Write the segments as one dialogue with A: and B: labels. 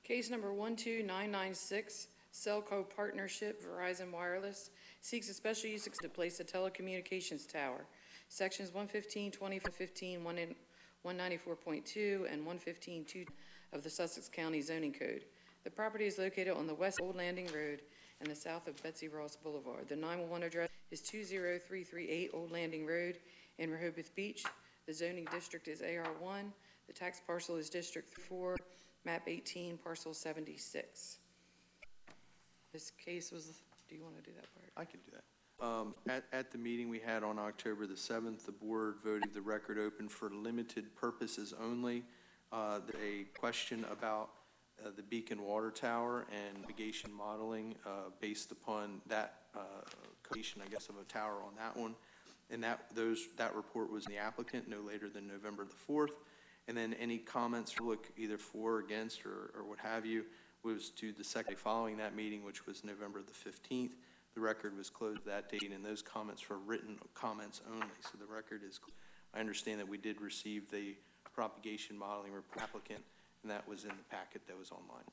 A: Case number 12996, Cellco Partnership, Verizon Wireless, seeks a special use to place a telecommunications tower. Sections 115, 2015, 194.2, and 115.2 of the Sussex County Zoning Code. The property is located on the west Old Landing Road and the south of Betsy Ross Boulevard. The 911 address is 20338 Old Landing Road in Rehoboth Beach. The zoning district is AR1. The tax parcel is District 4, map 18, parcel 76. This case was, do you want to do that part?
B: I can do that. At the meeting we had on October the 7th, the board voted the record open for limited purposes only. A question about the Beacon Water Tower and navigation modeling based upon that creation, I guess, of a tower on that one. And that report was in the applicant no later than November the 4th. And then any comments look either for or against or what have you was to the second following that meeting, which was November the 15th. The record was closed that date, and those comments were written comments only. So the record is, I understand that we did receive the propagation modeling report applicant, and that was in the packet that was online.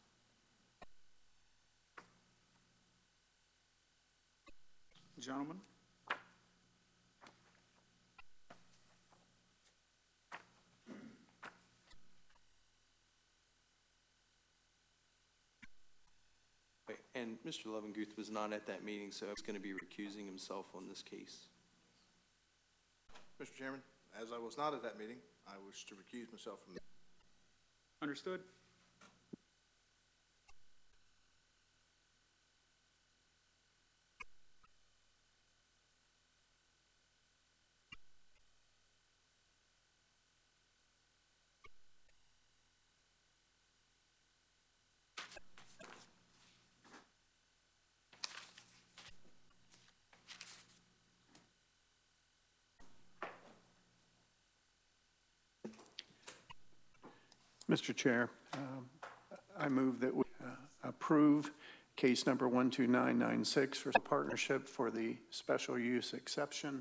C: Gentlemen.
B: And Mr. Levenguth was not at that meeting, so he's going to be recusing himself on this case.
D: Mr. Chairman, as I was not at that meeting, I wish to recuse myself from that.
C: Understood.
E: Mr. Chair, I move that we approve case number 12996 for partnership for the special use exception.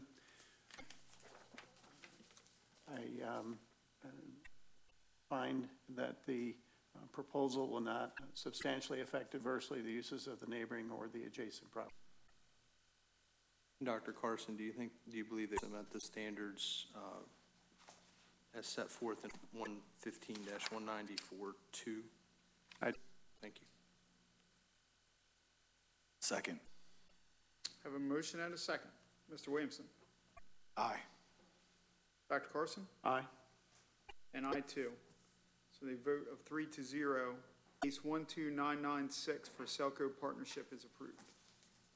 E: I find that the proposal will not substantially affect adversely the uses of the neighboring or the adjacent property.
B: Dr. Carson, do you believe they met the standards as set forth in 115-194-2? Thank you.
D: Second.
C: Have a motion and a second. Mr. Williamson.
D: Aye.
C: Dr. Carson.
E: Aye.
C: And I too. So the vote of 3-0. Case 12996 for Cellco Partnership is approved.